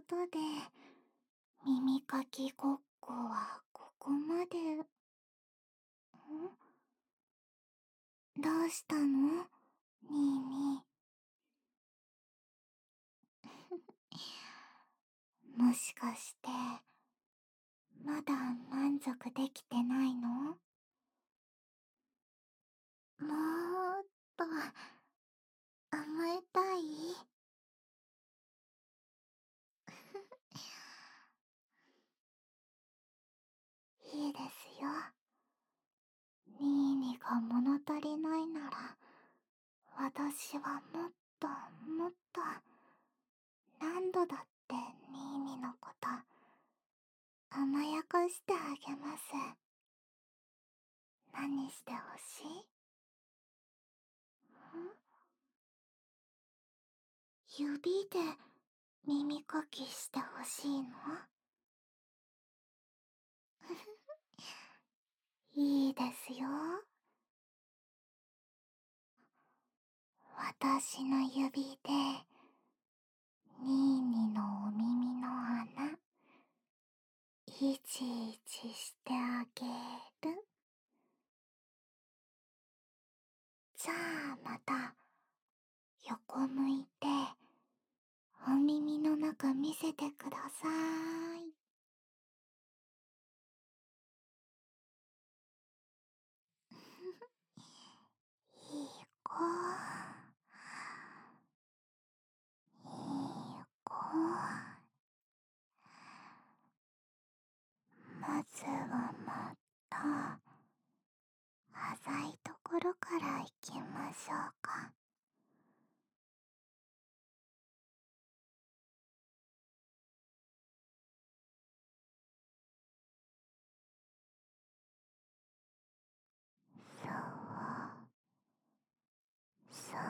ことで、耳かきごっこはここまで。どうしたの？にーにー。もしかして、まだ満足できてないの？もっと、甘えたい？いいですよ。ニーニが物足りないなら、私はもっともっと、何度だってニーニのこと甘やかしてあげます。何してほしい？指で耳かきしてほしいの？いいですよ。私の指でニーニのお耳の穴いちいちしてあげる。じゃあまた横向いてお耳の中見せてください。いい子、いい子。まずはまた浅いところから行きましょうか。そうそう、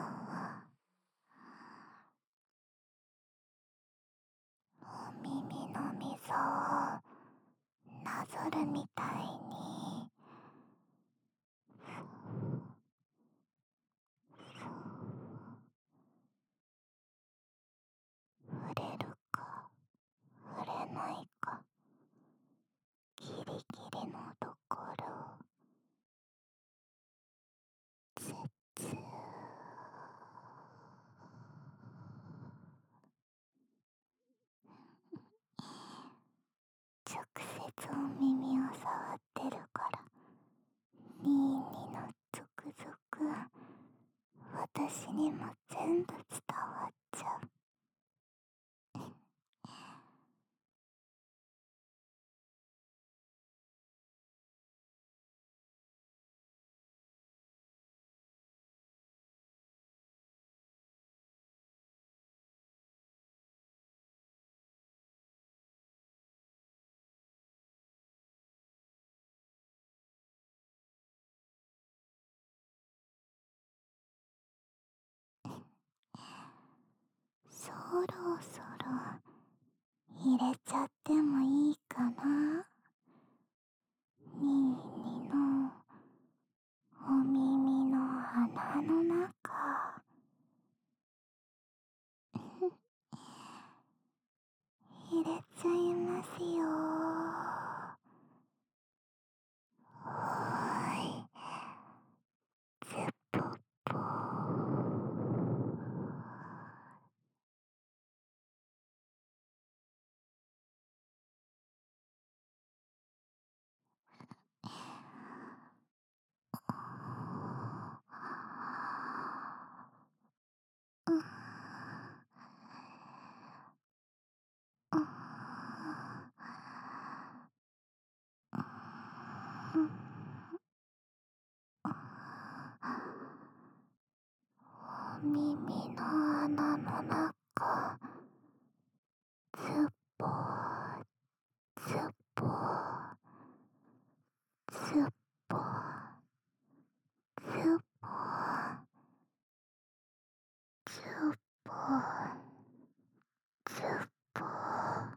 お耳の溝をなぞるみたいに。触れるか触れないか、ギリギリのところをツッツー。直接お耳を触ってるから、ニーニのゾクゾク私にも全部伝わっちゃう。そろそろ入れちゃってもいいかな？ニーニのお耳の穴の中。入れちゃいますよ。おーい、ズポッポー。お耳の穴の中、ズッポーズッポーズッポーズッポーズッポーズッポー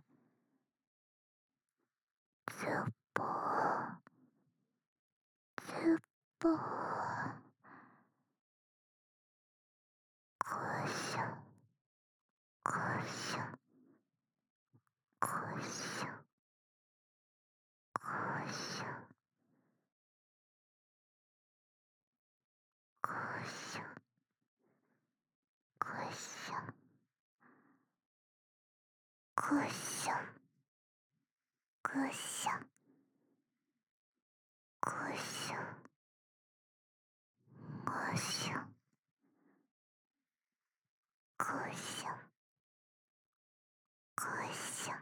ズッポーズッポー。こしょこしょぐっしょぐっしょぐっしょぐっしょぐっしょぐっしょ。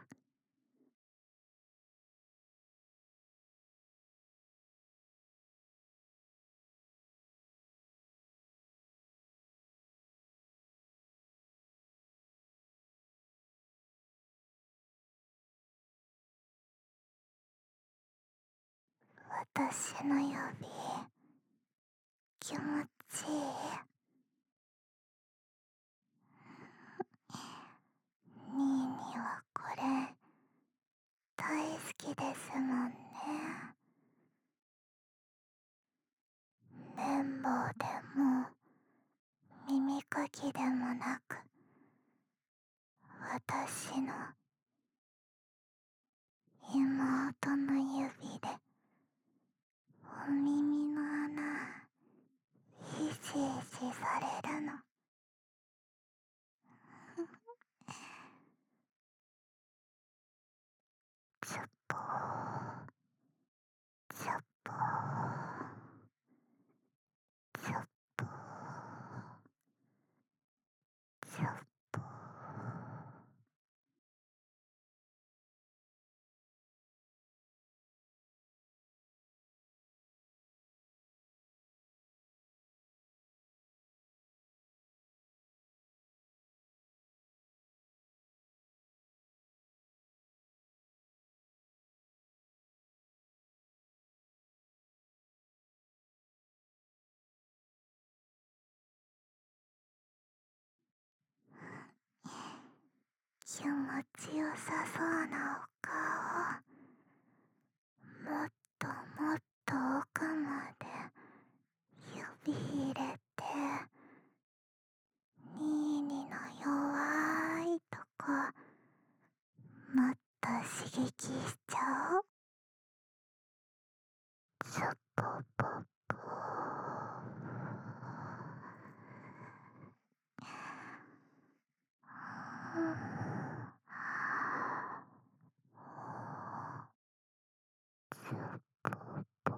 私の指気持ちいい。ニーニはこれ大好きですもんね。綿棒でも耳かきでもなく、私の妹の指でお耳の穴ひしひしされるの。チュッポーチュッポーチュッポーチュッポー。気持ちよさそうなお顔、もっともっと奥まで指入れて、ニーニの弱いとこもっと刺激しちゃおう。チュッポポポチュッポポ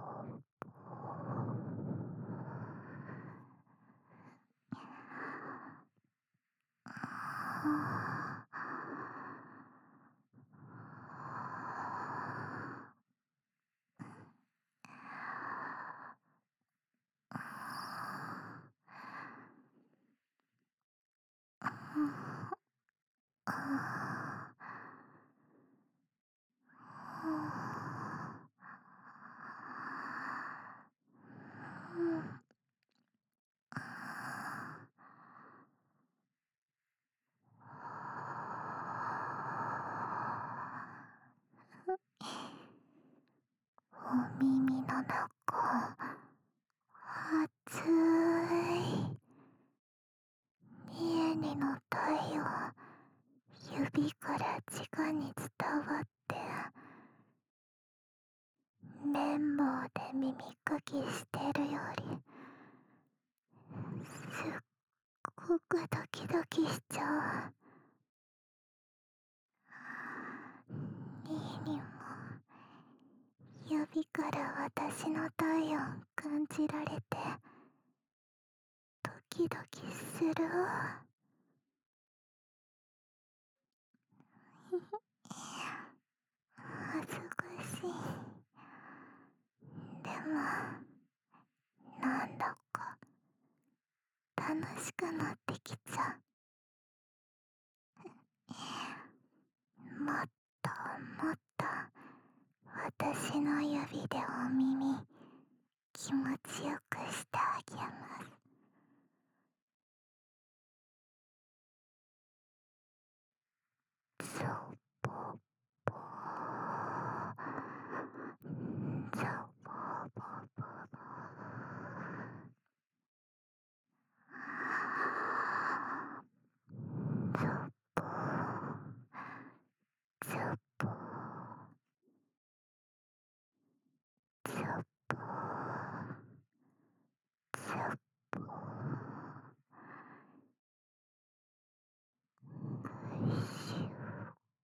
お耳の中熱い。ニエニの体温指から直に伝わって、綿棒で耳かきしてるよりすっごくドキドキしちゃう。ニーニも指から私の体温感じられてドキドキするわ。恥ずかしい。でもなんだか楽しくなってきちゃう。もっともっと私の指でお耳気持ちよくしてあげます。チョポポチョポポポチョポチョポチョポチョポぐっしゅ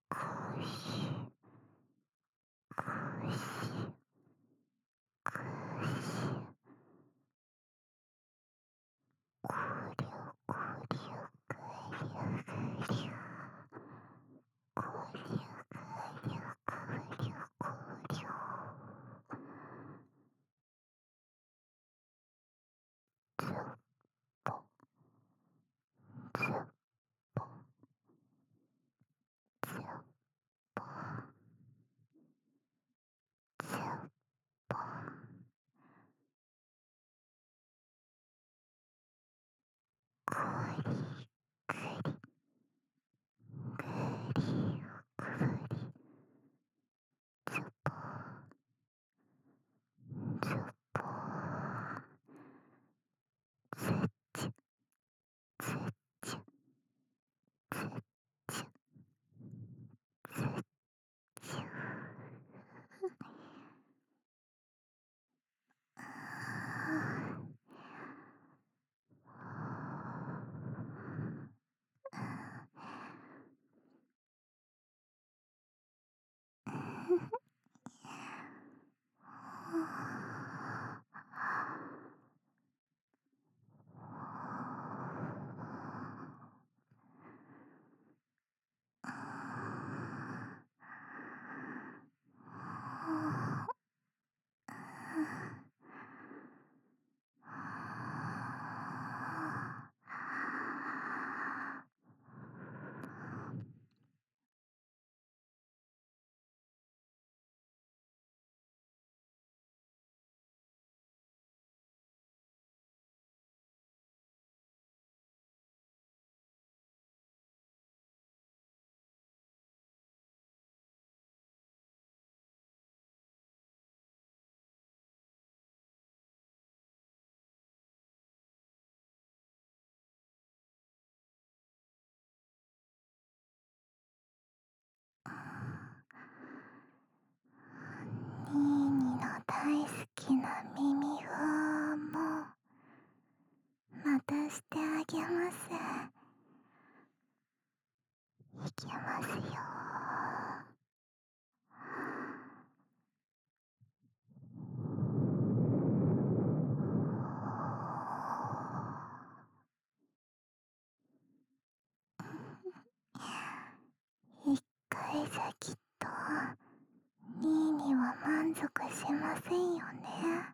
ニーニの大好きな耳ふーもまたしてあげます。いきますよ。一回じゃきっとニーニは満足しませんよね。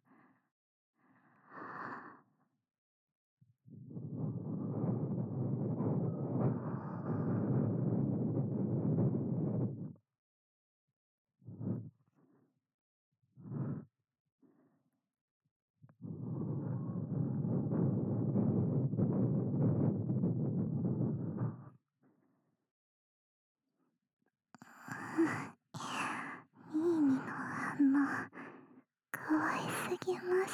ニーニの反応可愛すぎます。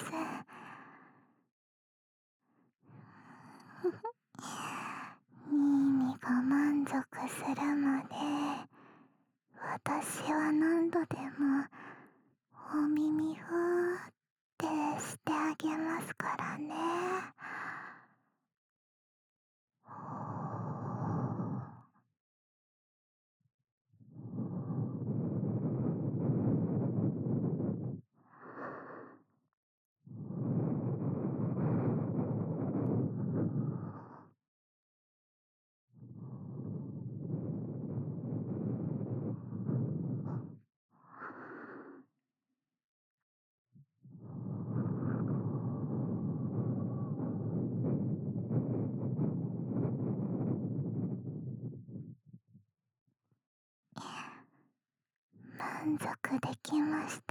ニーニが満足するまで私は何度でもお耳ふーってしてあげますからね。満足できました。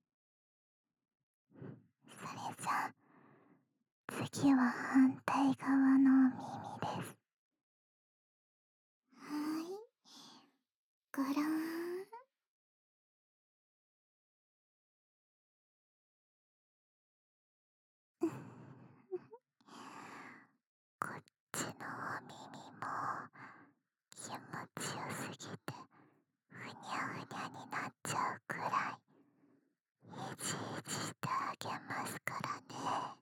それじゃ次は反対側のお耳です。はい、ごろーん。こっちのお耳も気持ちよすぎてふにゃふにゃになっちゃうくらいいじいじしてあげますからね。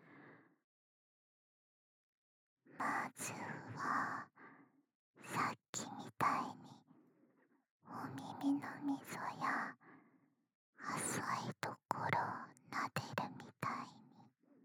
まずはさっきみたいにお耳の溝や浅いところを撫でるみたいに。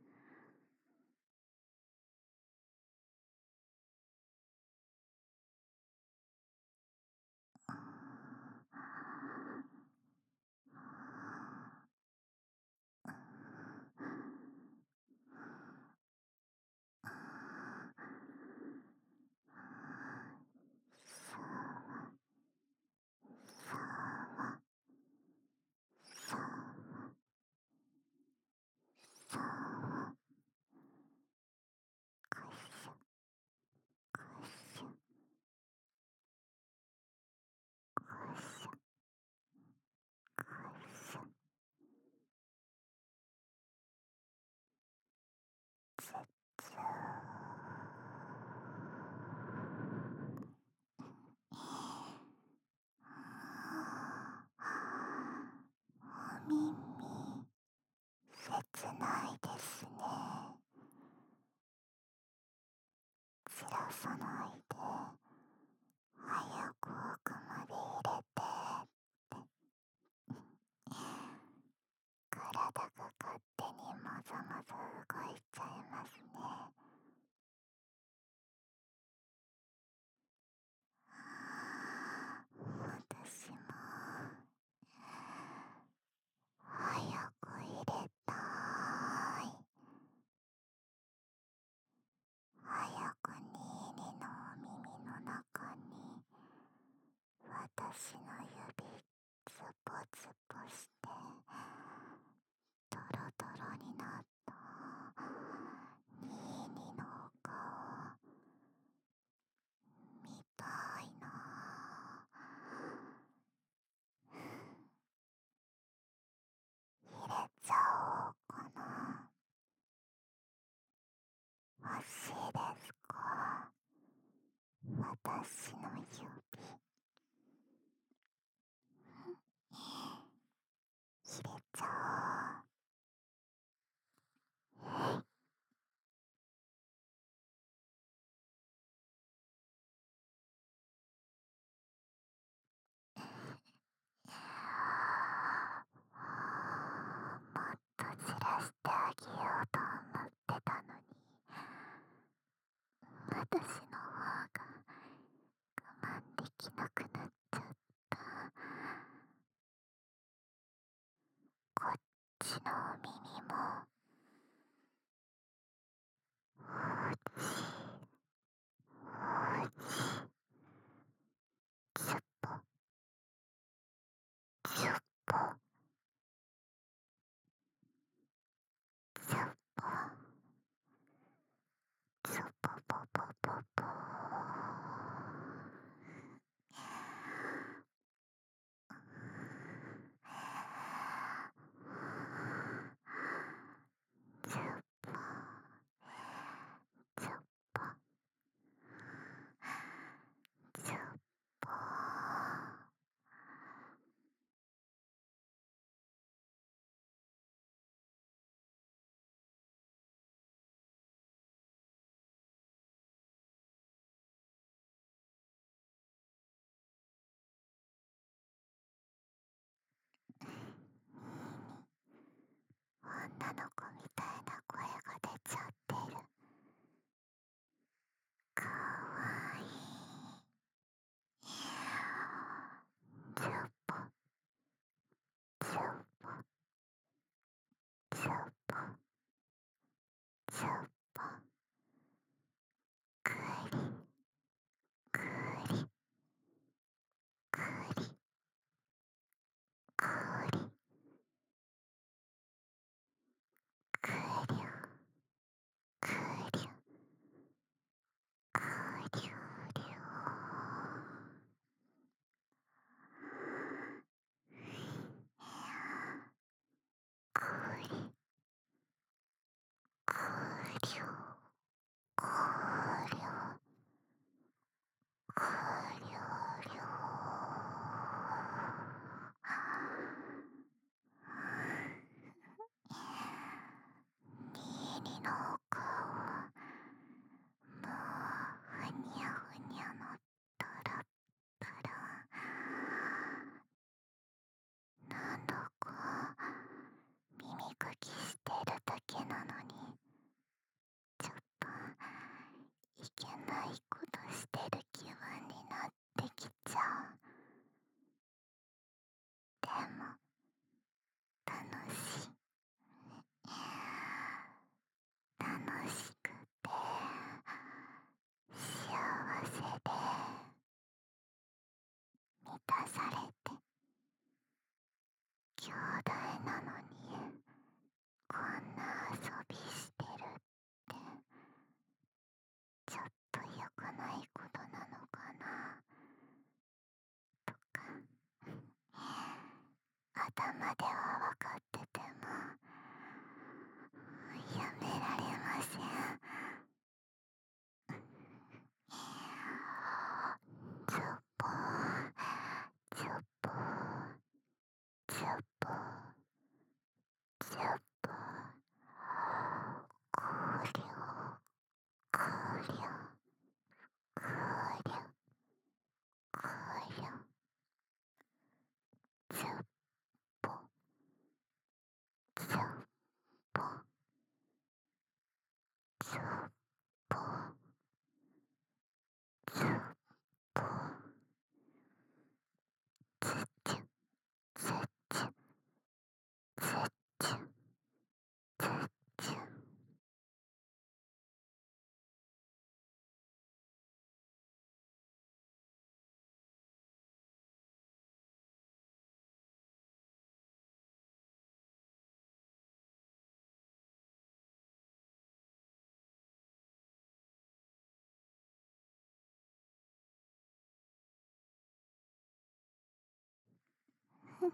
お耳切ないですね。散らさないで早く奥まで入れてって体が勝手にまざまざ動いちゃいますね。私も早く入ツとしてドロドロになったニーニのお顔見たいな。入れちゃおうかな。欲しいですか、私の指。入れちゃおう。もっと散らしてあげようと思ってたのに、私の方が我慢できなくなっちゃった。こっちのお耳もうちゅっぽちゅっぽちゅっぽちゅっぽぽぽぽぽ。ちゅっぽちゅっぽちゅっぽ。女の子みたいな声が出ちゃってる。かわいい。ちゅっぽちゅっぽちゅっぽちゅっぽ。くりくりくりくりくりゅくりゅくりゅりゅ。くりくりゅくりゅくりゅりゅ。ニーニのお顔もうふにゃふにゃのトロットロ。なんだか耳かきしてるだけなのに、ちょっといけないことしてる気分になってきちゃう。でも楽しい。楽しくて幸せで満たされて、兄弟なのにこんな遊びしてるってちょっと良くないことなのかなとか頭では分かっててもやめられません。ちゅっぽちゅっぽちゅっぽちゅっぽ。くりゅくりゅくりゅくりゅ。ちゅっぽちゅっぽちゅっふふ。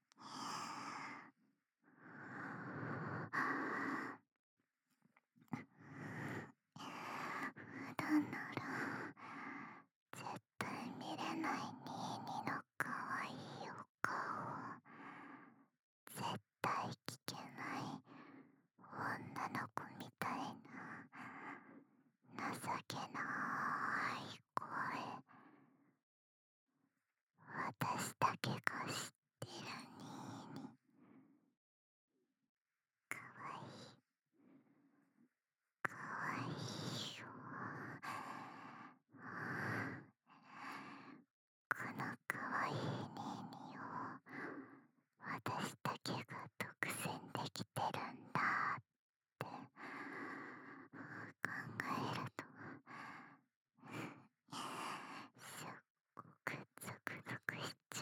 普段なら絶対見れないニーニの可愛いお顔を絶対聞けない女の子みたいな情けない声、私だけが知ってるニーニ、かわいいかわいいよ。このかわいいニーニを私だけが独占できてるんだって考えるとすっごくゾクゾクしちゃ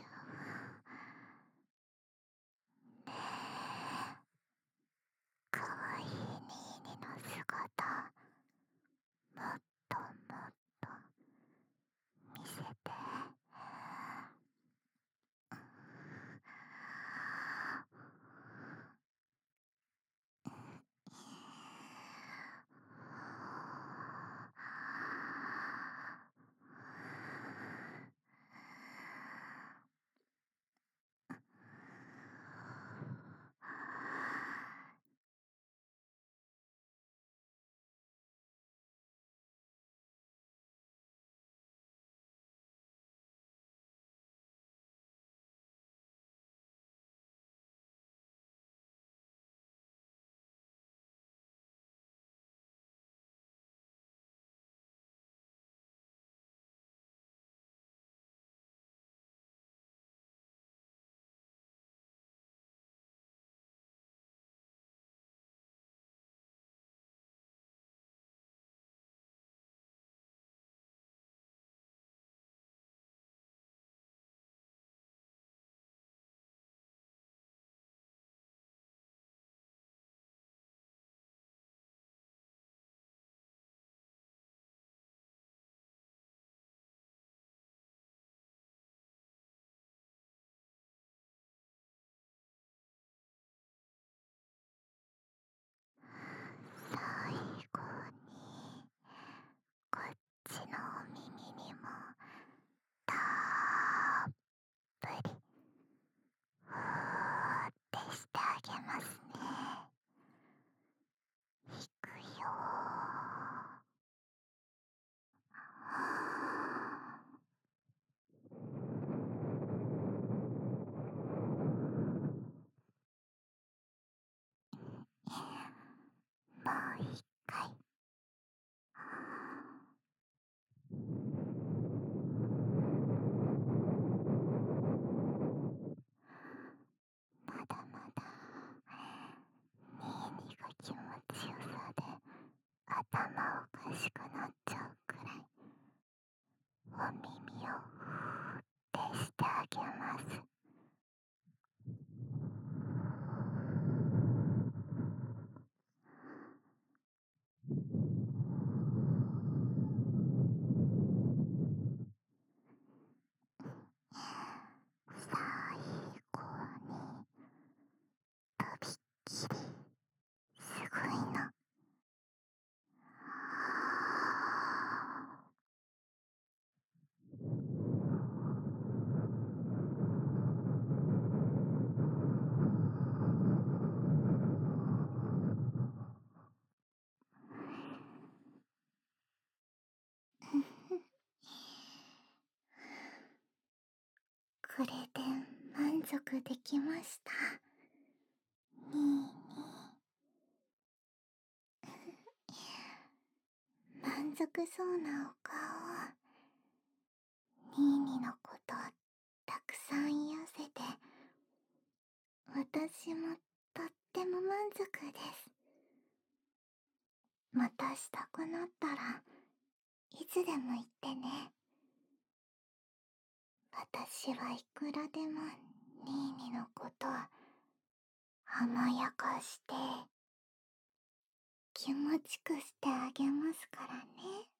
う。ねえ、かわいいニーニの姿もっともっと見せて。最後にこっちのお耳にもたっぷりふーってしてあげますね。いくよもう一回。まだまだニーニが気持ちよさで頭おかしくなっちゃうくらいお耳をふーってしてあげます。最後にとびっきりすごいの。これで満足できました。ニーニー、満足そうなお顔をニーニのことたくさん癒せて私もとっても満足です。またしたくなったらいつでも言ってね。私はいくらでもニーニのこと甘やかして気持ちくしてあげますからね。